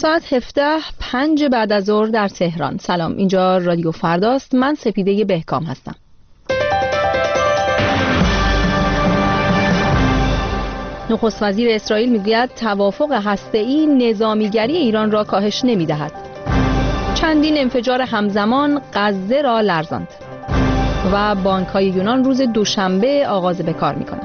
ساعت 17:05 بعد از ظهر در تهران. سلام، اینجا رادیو فرداست. من سپیده بهکام هستم. نخست وزیر اسرائیل میگوید توافق هسته‌ای نظامیگری ایران را کاهش نمی‌دهد. چندین انفجار همزمان غزه را لرزاند. و بانک‌های یونان روز دوشنبه آغاز به کار می‌کنند.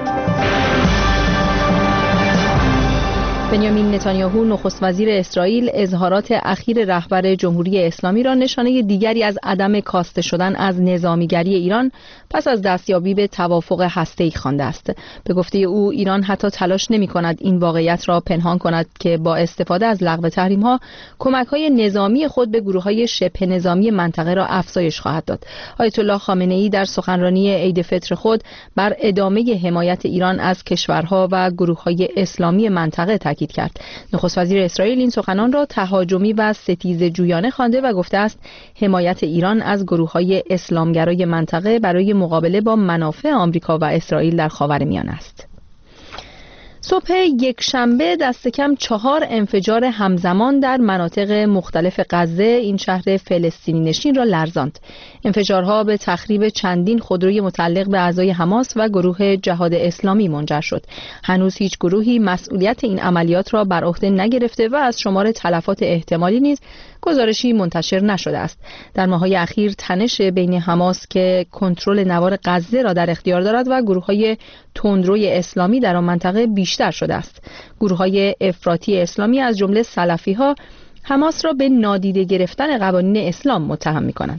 بنیامین نتانیاهو نخست وزیر اسرائیل اظهارات اخیر رهبر جمهوری اسلامی را نشانه دیگری از عدم کاسته شدن از نظامیگری ایران پس از دستیابی به توافق هسته‌ای خوانده است. به گفته او ایران حتی تلاش نمی‌کند این واقعیت را پنهان کند که با استفاده از لغو تحریم‌ها کمک‌های نظامی خود به گروه‌های شبه نظامی منطقه را افزایش خواهد داد. آیت الله خامنه‌ای در سخنرانی عید فطر خود بر ادامه حمایت ایران از کشورها و گروه‌های اسلامی منطقه تاکید کرد. نخست وزیر اسرائیل این سخنان را تهاجمی و ستیزجویانه خوانده و گفته است حمایت ایران از گروه‌های اسلامگرای منطقه برای مقابله با منافع آمریکا و اسرائیل در خاورمیانه است. صبح یکشنبه دست کم 4 انفجار همزمان در مناطق مختلف غزه، این شهر فلسطینی نشین، را لرزاند. انفجارها به تخریب چندین خودروی متعلق به اعضای حماس و گروه جهاد اسلامی منجر شد. هنوز هیچ گروهی مسئولیت این عملیات را بر عهده نگرفته و از شمار تلفات احتمالی نیز گزارشی منتشر نشده است. در ماه‌های اخیر تنش بین حماس که کنترل نوار غزه را در اختیار دارد و گروه‌های تندروی اسلامی در آن منطقه بیشتر شده است. گروه‌های افراطی اسلامی از جمله سلفی‌ها حماس را به نادیده گرفتن قوانین اسلام متهم می‌کنند.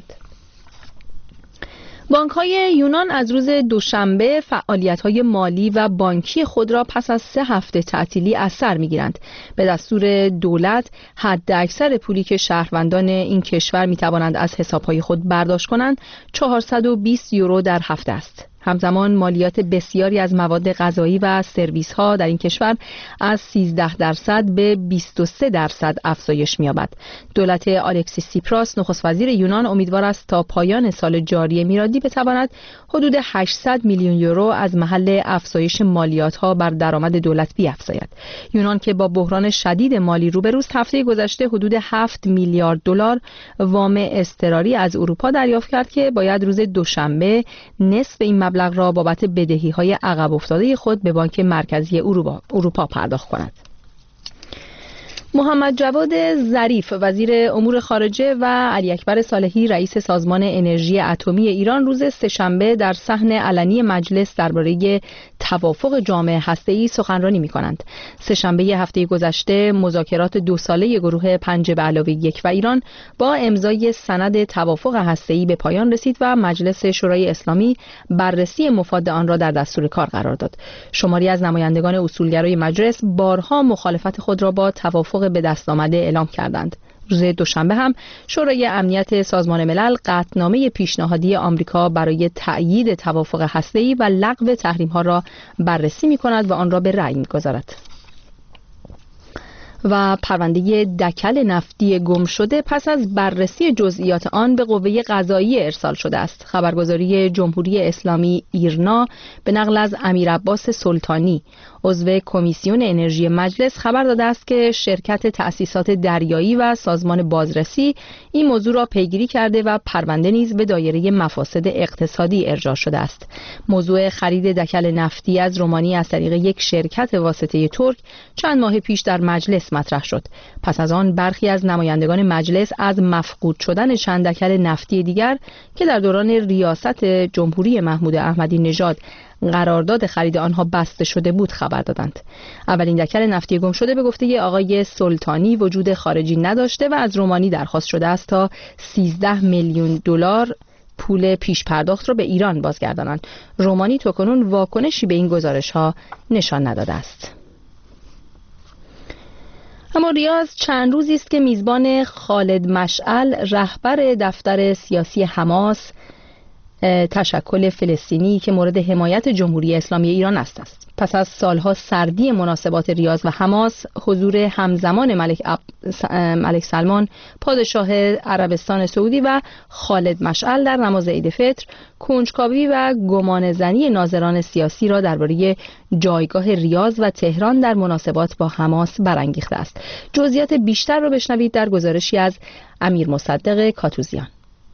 بانک‌های یونان از روز دوشنبه فعالیت‌های مالی و بانکی خود را پس از 3 هفته تعطیلی از سر می‌گیرند. به دستور دولت حداکثر پولی که شهروندان این کشور می‌توانند از حساب‌های خود برداشت کنند 420 یورو در هفته است. همزمان مالیات بسیاری از مواد غذایی و سرویس‌ها در این کشور از 13% به 23% افزایش می‌یابد. دولت آلکسیس سیپراس نخست وزیر یونان امیدوار است تا پایان سال جاری میلادی بتواند حدود 800 میلیون یورو از محل افزایش مالیات‌ها بر درآمد دولت بیفزاید. یونان که با بحران شدید مالی روبروست، هفته گذشته حدود 7 میلیارد دلار وام اضطراری از اروپا دریافت کرد که باید روز دوشنبه نصف این مبلغ را بابت بدهی‌های عقب افتاده خود به بانک مرکزی اروپا پرداخت کند. محمد جواد ظریف وزیر امور خارجه و علی اکبر صالحی رئیس سازمان انرژی اتمی ایران روز سه‌شنبه در صحن علنی مجلس درباره توافق جامع هسته‌ای سخنرانی می‌کنند. سه‌شنبه هفته گذشته مذاکرات 2 ساله گروه 5+1 و ایران با امضای سند توافق هسته‌ای به پایان رسید و مجلس شورای اسلامی بررسی مفاد آن را در دستور کار قرار داد. شماری از نمایندگان اصولگرای مجلس بارها مخالفت خود را با توافق به دست آمده اعلام کردند. روز دوشنبه هم شورای امنیت سازمان ملل قطعنامه پیشنهادی آمریکا برای تأیید توافق هسته‌ای و لغو تحریم‌ها را بررسی می‌کند و آن را به رأی می‌گذارد. و پرونده دکل نفتی گم شده پس از بررسی جزئیات آن به قوه قضاییه ارسال شده است. خبرگزاری جمهوری اسلامی ایرنا به نقل از امیر عباس سلطانی عضو کمیسیون انرژی مجلس خبر داده است که شرکت تأسیسات دریایی و سازمان بازرسی این موضوع را پیگیری کرده و پرونده نیز به دایره مفاسد اقتصادی ارجاع شده است. موضوع خرید دکل نفتی از رومانی از طریق یک شرکت واسطه ترک چند ماه پیش در مجلس مطرح شد. پس از آن برخی از نمایندگان مجلس از مفقود شدن چند دکل نفتی دیگر که در دوران ریاست جمهوری محمود احمدی نژاد قرارداد خرید آنها بسته شده بود خبر دادند. اولین دکل نفتی گم شده به گفته آقای سلطانی وجود خارجی نداشته و از رومانی درخواست شده است تا 13 میلیون دلار پول پیش پرداخت را به ایران بازگردانند. رومانی تاکنون واکنشی به این گزارش‌ها نشان نداده است. اما ریاض چند روزی است که میزبان خالد مشعل رهبر دفتر سیاسی حماس تشکل فلسطینی که مورد حمایت جمهوری اسلامی ایران است. پس از سالها سردی مناسبات ریاض و حماس، حضور همزمان ملک سلمان پادشاه عربستان سعودی و خالد مشعل در نماز عید فطر کنجکاوی و گمانه‌زنی ناظران سیاسی را درباره جایگاه ریاض و تهران در مناسبات با حماس برانگیخته است. جزئیات بیشتر را بشنوید در گزارشی از امیر مصدق کاتوزیان.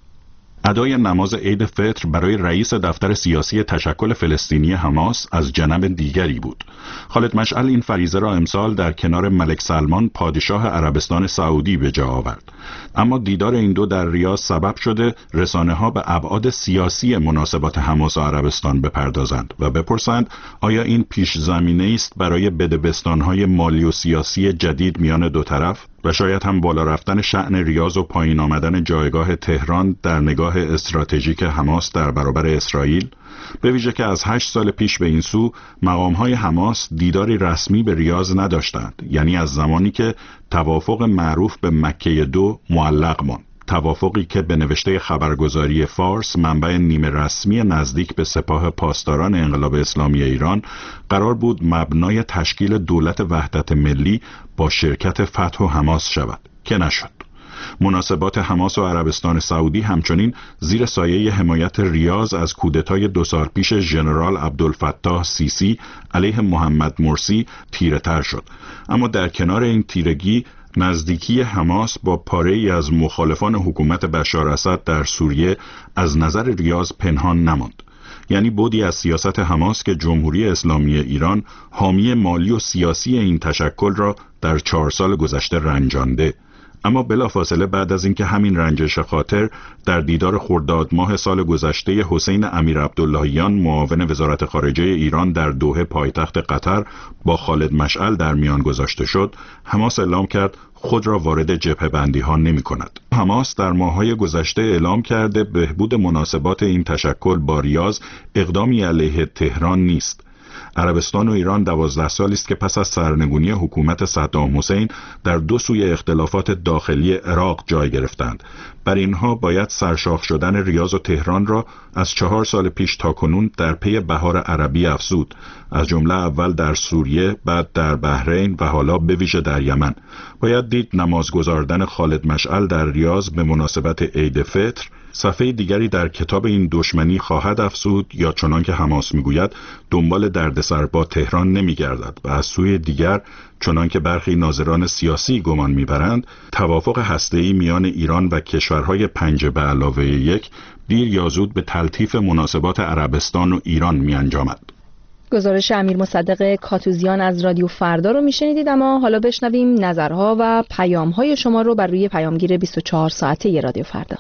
ادای نماز عید فطر برای رئیس دفتر سیاسی تشکل فلسطینی حماس از جانب دیگری بود. خالد مشعل این فریضه را امسال در کنار ملک سلمان پادشاه عربستان سعودی به جا آورد. اما دیدار این دو در ریاض سبب شده رسانه‌ها به ابعاد سیاسی مناسبات حماس و عربستان بپردازند و بپرسند آیا این پیش زمینه است برای بدبستان‌های مالی و سیاسی جدید میان دو طرف و شاید هم بالا رفتن شأن ریاض و پایین آمدن جایگاه تهران در نگاه استراتژیک حماس در برابر اسرائیل، به ویژه که از 8 سال پیش به این سو مقام‌های حماس دیداری رسمی به ریاض نداشتند، یعنی از زمانی که توافق معروف به مکه 2 معلق ماند. توافقی که به نوشته خبرگزاری فارس، منبع نیمه رسمی نزدیک به سپاه پاسداران انقلاب اسلامی ایران، قرار بود مبنای تشکیل دولت وحدت ملی با شرکت فتح و حماس شود که نشد. مناسبات حماس و عربستان سعودی همچنین زیر سایه حمایت ریاض از کودتای 2 سال پیش ژنرال عبدالفتاح سیسی علیه محمد مرسی تیره تر شد. اما در کنار این تیرگی، نزدیکی حماس با پاره‌ای از مخالفان حکومت بشار اسد در سوریه از نظر ریاض پنهان نماند. یعنی بعدی از سیاست حماس که جمهوری اسلامی ایران حامی مالی و سیاسی این تشکل را در 4 سال گذشته رنجانده. اما بلافاصله بعد از اینکه همین رنجش خاطر در دیدار خرداد ماه سال گذشته حسین امیر عبداللهیان معاون وزارت خارجه ایران در دوحه پایتخت قطر با خالد مشعل در میان گذاشته شد، حماس اعلام کرد خود را وارد جبهه بندی ها نمی کند. حماس در ماه‌های گذشته اعلام کرده بهبود مناسبات این تشکل با ریاض اقدامی علیه تهران نیست. عربستان و ایران 12 سالی است که پس از سرنگونی حکومت صدام حسین در 2 سوی اختلافات داخلی عراق جای گرفتند. بر اینها باید سرشاخ شدن ریاض و تهران را از 4 سال پیش تاکنون در پی بهار عربی افزود، از جمله اول در سوریه، بعد در بحرین و حالا به ویژه در یمن. باید دید نماز گزاردن خالد مشعل در ریاض به مناسبت عید فطر صفحه دیگری در کتاب این دشمنی خواهد افزود یا چنان که حماس میگوید دنبال دردسر با تهران نمیگردد و از سوی دیگر چنان که برخی ناظران سیاسی گمان میبرند توافق هسته‌ای میان ایران و کشورهای 5 به علاوه 1 دیر یا زود به تلطیف مناسبات عربستان و ایران میانجامد. گزارش امیر مصدق کاتوزیان از رادیو فردا رو میشنیدید، اما حالا بشنویم نظرها و پیام‌های شما رو بر روی پیامگیر 24 ساعته رادیو فردا.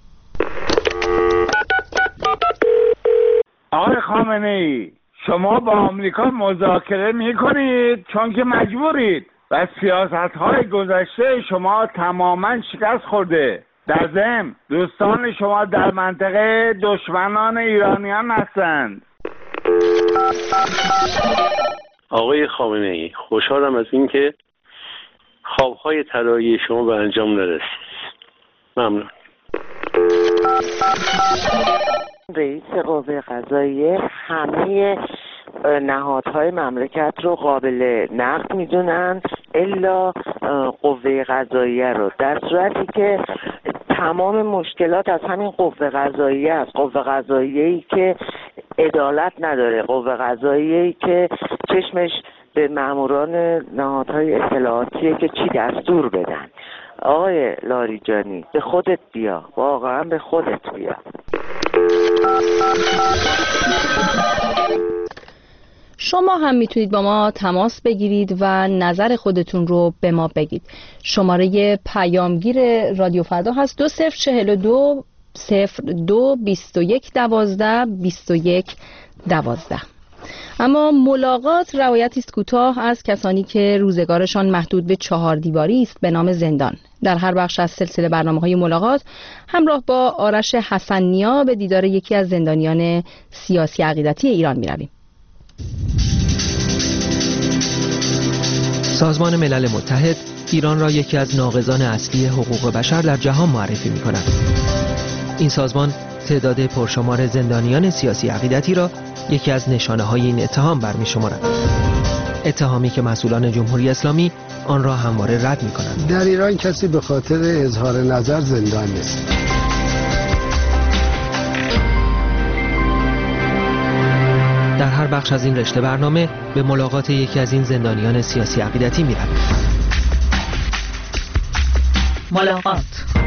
آقای خامنه‌ای، شما با آمریکا مذاکره میکنید چون که مجبورید و سیاست‌های گذشته شما تماماً شکست خورده. در ضمن دوستان شما در منطقه دشمنان ایرانیان هستند. آقای خامنه‌ای، خوشحالم از اینکه خواب‌های طلایی شما به انجام نرسید. ممنون. رئیس قوه قضاییه همه نهادهای مملکت رو قابل نقد میدونن الا قوه قضاییه رو، در صورتی که تمام مشکلات از همین قوه قضاییه است. قوه قضاییه‌ای که عدالت نداره، قوه قضاییه‌ای که چشمش به ماموران نهادهای اطلاعاتیه که چی دستور بدن. آقای لاریجانی، به خودت بیا، واقعا به خودت بیا. شما هم میتونید با ما تماس بگیرید و نظر خودتون رو به ما بگید. شماره پیامگیر رادیو فردا هست 2042 02 21 12 21 12. اما ملاقات روایتی است کوتاه از کسانی که روزگارشان محدود به 4 دیواری است به نام زندان. در هر بخش از سلسله برنامه‌های ملاقات همراه با آرش حسن‌نیا به دیدار یکی از زندانیان سیاسی عقیدتی ایران می‌رویم. سازمان ملل متحد ایران را یکی از ناقضان اصلی حقوق بشر در جهان معرفی می‌کند. این سازمان تعداد پرشمار زندانیان سیاسی عقیدتی را یکی از نشانه‌های این اتهام برمی‌شمارد. اتهامی که مسئولان جمهوری اسلامی آن را همواره رد می‌کنند. در ایران کسی به خاطر اظهار نظر زندان نیست. در هر بخش از این رشته برنامه به ملاقات یکی از این زندانیان سیاسی عقیدتی می‌رویم. ملاقات.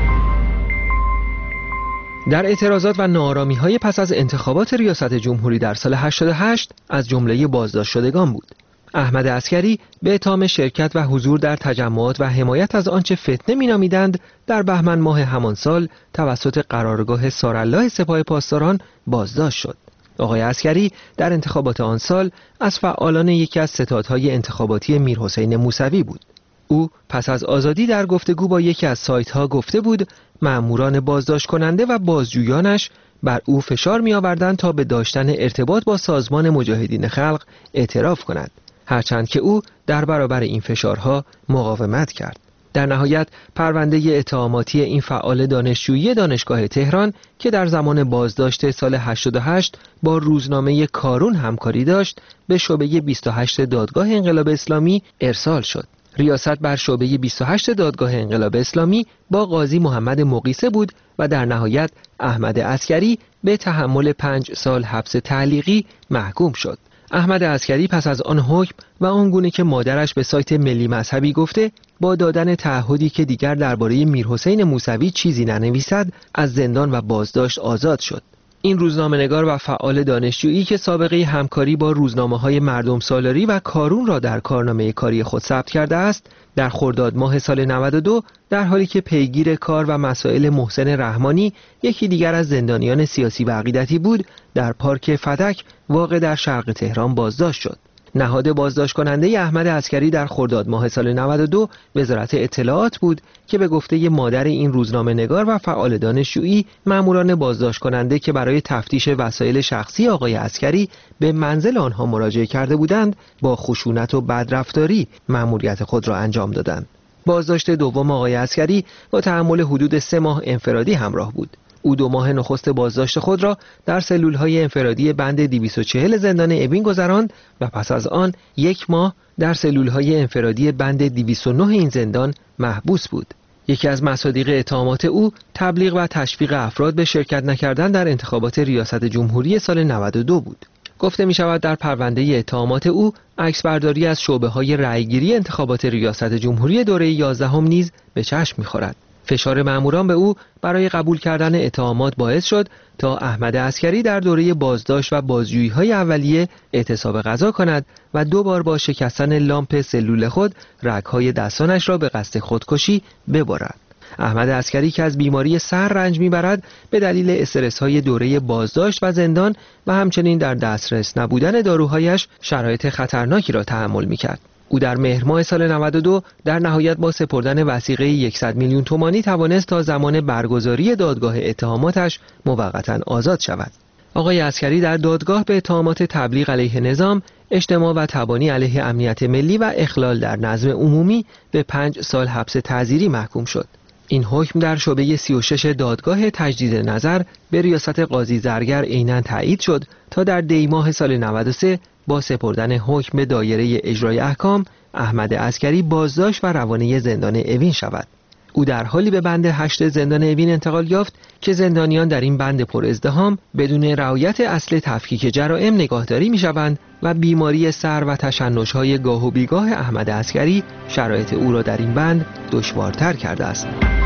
در اعتراضات و ناآرامی‌های پس از انتخابات ریاست جمهوری در سال 88 از جمله بازداشت شدگان بود. احمد عسکری به اتهام شرکت و حضور در تجمعات و حمایت از آنچه فتنه می‌نامیدند در بهمن ماه همان سال توسط قرارگاه سارالله سپاه پاسداران بازداشت شد. آقای عسکری در انتخابات آن سال از فعالان یکی از ستادهای انتخاباتی میرحسین موسوی بود. او پس از آزادی در گفتگو با یکی از سایت‌ها گفته بود مأموران بازداشت کننده و بازجویانش بر او فشار می‌آوردند تا به داشتن ارتباط با سازمان مجاهدین خلق اعتراف کند، هرچند که او در برابر این فشارها مقاومت کرد. در نهایت پرونده اتهاماتی این فعال دانشجویی دانشگاه تهران که در زمان بازداشت سال 88 با روزنامه کارون همکاری داشت به شعبه 28 دادگاه انقلاب اسلامی ارسال شد. ریاست بر شعبه 28 دادگاه انقلاب اسلامی با قاضی محمد مقیسه بود و در نهایت احمد عسکری به تحمل 5 سال حبس تعلیقی محکوم شد. احمد عسکری پس از آن حکم و آنگونه که مادرش به سایت ملی مذهبی گفته با دادن تعهدی که دیگر درباره میرحسین موسوی چیزی ننویسد از زندان و بازداشت آزاد شد. این روزنامه‌نگار و فعال دانشجویی که سابقه همکاری با روزنامه‌های مردم سالاری و کارون را در کارنامه کاری خود ثبت کرده است، در خرداد ماه سال 92 در حالی که پیگیر کار و مسائل محسن رحمانی یکی دیگر از زندانیان سیاسی و عقیدتی بود، در پارک فدک واقع در شرق تهران بازداشت شد. نهاد بازداشت کننده احمد عسکری در خرداد ماه سال 92 وزارت اطلاعات بود که به گفته مادر این روزنامه نگار و فعال دانشجویی ماموران بازداشت کننده که برای تفتیش وسایل شخصی آقای عسکری به منزل آنها مراجعه کرده بودند با خشونت و بدرفتاری مأموریت خود را انجام دادند. بازداشت دوم آقای عسکری با تحمل حدود 3 ماه انفرادی همراه بود. او 2 ماه نخست بازداشت خود را در سلول‌های انفرادی بند 240 زندان اوین گذراند و پس از آن 1 ماه در سلول‌های انفرادی بند 209 این زندان محبوس بود. یکی از مصادیق اتهامات او تبلیغ و تشویق افراد به شرکت نکردن در انتخابات ریاست جمهوری سال 92 بود. گفته می شود در پرونده اتهامات او عکسبرداری از شعبه‌های رأیگیری انتخابات ریاست جمهوری دوره 11 نیز به چشم می‌خورد. فشار مأموران به او برای قبول کردن اتهامات باعث شد تا احمد عسکری در دوره بازداشت و بازجویی‌های اولیه اعتصاب غذا کند و 2 بار با شکستن لامپ سلول خود رگ‌های دستانش را به قصد خودکشی ببرد. احمد عسکری که از بیماری سر رنج می‌برد به دلیل استرس‌های دوره بازداشت و زندان و همچنین در دسترس نبودن داروهایش شرایط خطرناکی را تحمل می‌کرد. او در مهر ماه سال 92 در نهایت با سپردن وثیقه 100 میلیون تومانی توانست تا زمان برگزاری دادگاه اتهاماتش موقتا آزاد شود. آقای عسکری در دادگاه به اتهامات تبلیغ علیه نظام، اجتماع و تبانی علیه امنیت ملی و اخلال در نظم عمومی به 5 سال حبس تعزیری محکوم شد. این حکم در شعبه 36 دادگاه تجدید نظر به ریاست قاضی زرگر عیناً تایید شد تا در دی ماه سال 93 با سپردن حکم به دایره اجرای احکام احمد عسکری بازداشت و روانه زندان اوین شود. او در حالی به بند 8 زندان اوین انتقال یافت که زندانیان در این بند پر ازدحام بدون رعایت اصل تفکیک جرائم نگاهداری می‌شوند و بیماری سر و تشنج‌های گاه و بیگاه احمد عسکری شرایط او را در این بند دشوارتر کرده است.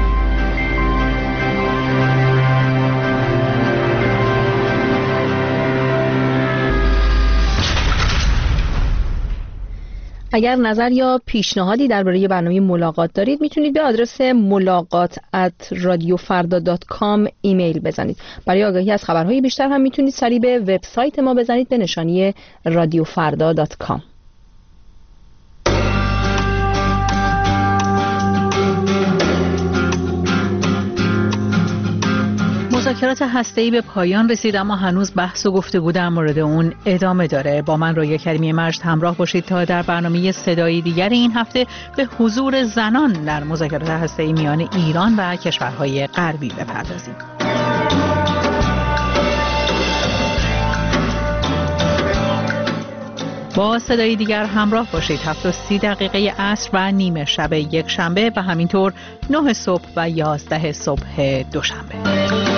اگر نظر یا پیشنهادی درباره برنامه ملاقات دارید میتونید به آدرس ملاقات@radiofarda.com ایمیل بزنید. برای آگاهی از خبرهای بیشتر هم میتونید سریع به وبسایت ما بزنید به نشانی radiofarda.com. مذاکرات هسته‌ای به پایان رسید اما هنوز بحث و گفتگو در مورد اون ادامه داره. با من رویا کریمی مجد همراه باشید تا در برنامه صدای دیگر این هفته به حضور زنان در مذاکرات هسته‌ای میان ایران و کشورهای غربی بپردازیم. با صدای دیگر همراه باشید. 7:30 عصر و نیمه شب یک شنبه و همینطور 9 صبح و 11 صبح دوشنبه.